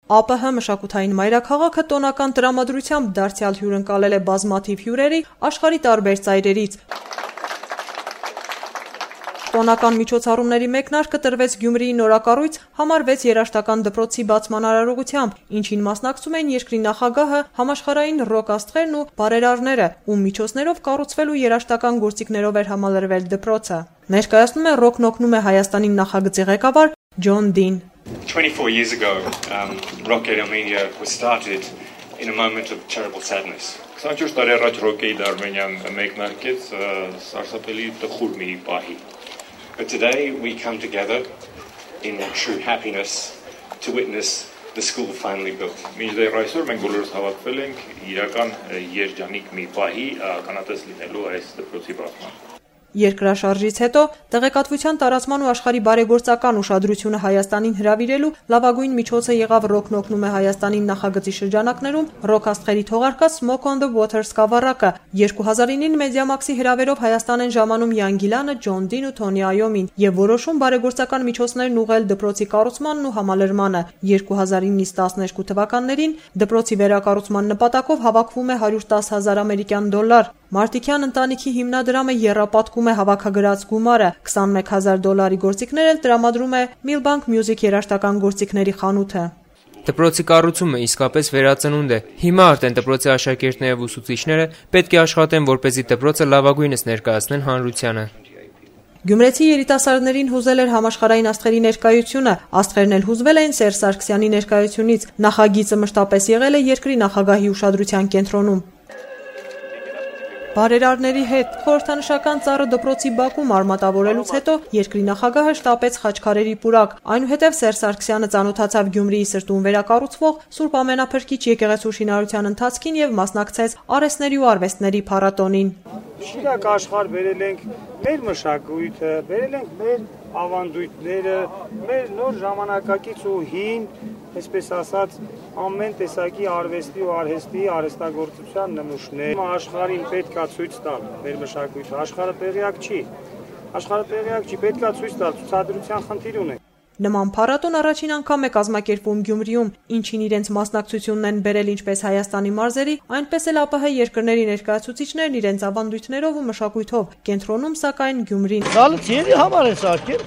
ԱՊՀ մշակութային մայրաքաղաքը տոնական տրամադրությամբ դարձյալ հյուրընկալել է բազմաթիվ հյուրերի աշխարհի տարբեր ծայրերից։ Տոնական միջոցառումների մեկնարկը տրվեց Գյումրիի նորակառույց համար 6 երաժշտական դպրոցի բացման արարողությամբ, ինչին մասնակցում էին երկրի նախագահը, համաշխարհային ռոք աստղերն ու բարերարները, ում միջոցներով կառուցվել ու երաժշտական գործիքներով էր համալրվել դպրոցը։ Ներկայացնում է «Ռոքն օգնում է Հայաստանին» նախագծի ղեկավար Ջոն Դին։ 24 years ago, Rock Aid Armenia was started in a moment of terrible sadness. 24 տարի առաջ Rock Aid Armenian մեկնարկեց սարսափելի տխուր մի պահի։ But today we come together in true happiness to witness the school finally built. Մինչդեռ այսօր մենք բոլորս հավաքվել ենք իրական երջանիկ մի պահի ականատես լինելու այս դպրոցի բացման։ Երկրաշարժից հետո տեղեկատվության տարածման ու աշխարհի բարեգործական ուշադրությունը Հայաստանին հրավիրելու լավագույն միջոցը եղավ «Ռոքն օգնում է Հայաստանին» նախագծի շրջանակներում ռոք աստղերի թողարկած Smoke on the Water սկավառակը։ 2009 Մեդիամաքսի հրավերով Հայաստան են ժամանում Յան Գիլանը, Ջոն Դին ու Թոնի Այոմին եւ որոշում բարեգործական միջոցներն ուղղել դպրոցի կառուցմանն ու համալրմանը։ 2009-ից 12 թվականներին դպրոցի վերակառուցման նպատակով հավաքվում է $110,000 ամերիկյան դոլար։ Մարտիկյան ընտանիքի հիմնադրամը եռապատկում է հավաքագրած գումարը, $21,000 գործիքներ էլ տրամադրում է Milbank Music երաժշտական գործիքների խանութը։ Դպրոցի կառուցումը իսկապես վերածնունդ է։ Հիմա արդեն դպրոցի աշակերտները եւ ուսուցիչները պետք է աշխատեն, որպեսզի դպրոցը լավագույնս ներկայացնեն հանրությանը։ Գյումրեցի երիտասարդներին հուզել էր համաշխարհային աստղերի ներկայությունը, աստղերն էլ հուզվել էին Սերժ Սարգսյանի ներկայությունից։ Նախագիծը մշտապես եղել է երկրի նախագահի ուշադրության կենտրոնում։ Բարերարների հետ խորհրդանշական ծառը դպրոցի բակում արմատավորելուց հետո երկրի նախագահը շտապեց Խաչքարերի պուրակ, այնուհետև Սերժ Սարգսյանը ծանոթացավ Գյումրիի սրտում վերակառուցվող Սուրբ Ամենափրկիչ եկեղեցու շինարարության ընթացքին եւ մասնակցեց արհեստների ու արվեստների փառատոնին։ Շիրակ աշխարհ բերել ենք մեր մշակույթը, բերել ենք մեր ավանդույթները, մեր նոր ժամանակակից ու հին, այսպես ասած, ամեն տեսակի արվեստի ու արհեստի արհեստագործության նմուշներ աշխարհին պետքա ցույց տալ մեր մշակույթը, աշխարհը տեղյակ չի, պետքա ցույց տալ, ցուցադրության խնդիր ունենք։ Նման փառատոն առաջին անգամ է կազմակերպվում Գյումրիում, ինչին իրենց մասնակցությունն են բերել ինչպես Հայաստանի մարզերի, այնպես էլ ԱՊՀ երկրների ներկայացուցիչներն իրենց ավանդույթներով ու մշակույթով, կենտրոնում սակայն Գյումրին։ Զալը ցերի համար են սարքել։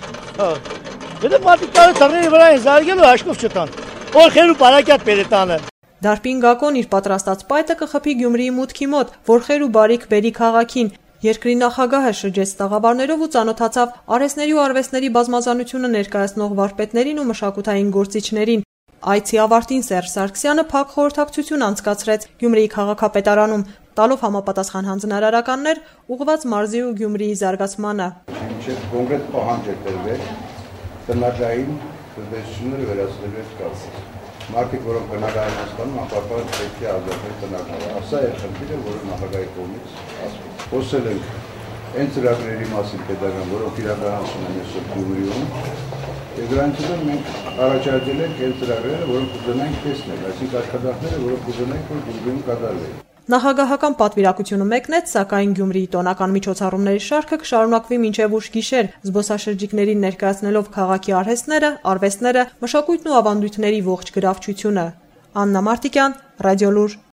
Դե մատիկարը ծռների վրա են զարգել ու հաշկով չտան։ Որխեր ու բարակյատ պերետանը։ Դարպին Գակոն իր պատրաստած պայթը կխփի Գյումրիի մուտքի մոտ, որխեր ու բարիք բերի քաղաքին։ Երկրի նախագահը շրջեց տաղավարներով ու ծանոթացավ արհեստների ու արվեստների բազմազանությունը ներկայացնող վարպետներին ու մշակութային գործիչներին։ Այցի ավարտին Սերժ Սարգսյանը փակ խորհրդակցություն անցկացրեց Գյումրիի քաղաքապետարանում, տալով համապատասխան հանձնարարականներ ուղղված մարզի ու Գյումրիի զարգացմանը։ Կոնկրետ պահանջ է տրվել տնտեսային տնտեսությունները վերացնելու կապ։ Մարդիկ, որոնք բնակարան հասկանում, ապարբար պետք է ազատել տնտեսները։ Սա է խնդիրը, որը նախագահի կողմից ասվում։ Խոսել ենք այն ծրագրերի մասին պետական, որոնք իրականացում են այսօր Գյումրիում, եւ դրանից հետո մենք առաջարկել ենք այն ծրագրերը, որոնք կուզենանք տեսնել, այսինքն աշխատանքները, որոնք կուզենանք, որ Գյումրիում կատարվեն։ Նախագահական պատվիրակությունը մեկնեց, սակայն Գյումրիի տոնական միջոցառումների շարքը կշարունակվի մինչև ուշ գիշեր, զբոսաշրջիկներին ներկայացնելով քաղաքի արհեստները, արվեստները, մշակույթն ու ավանդույթների ողջ գրավչությունը։ Աննա Մարտիկյան, Ռադիոլուր։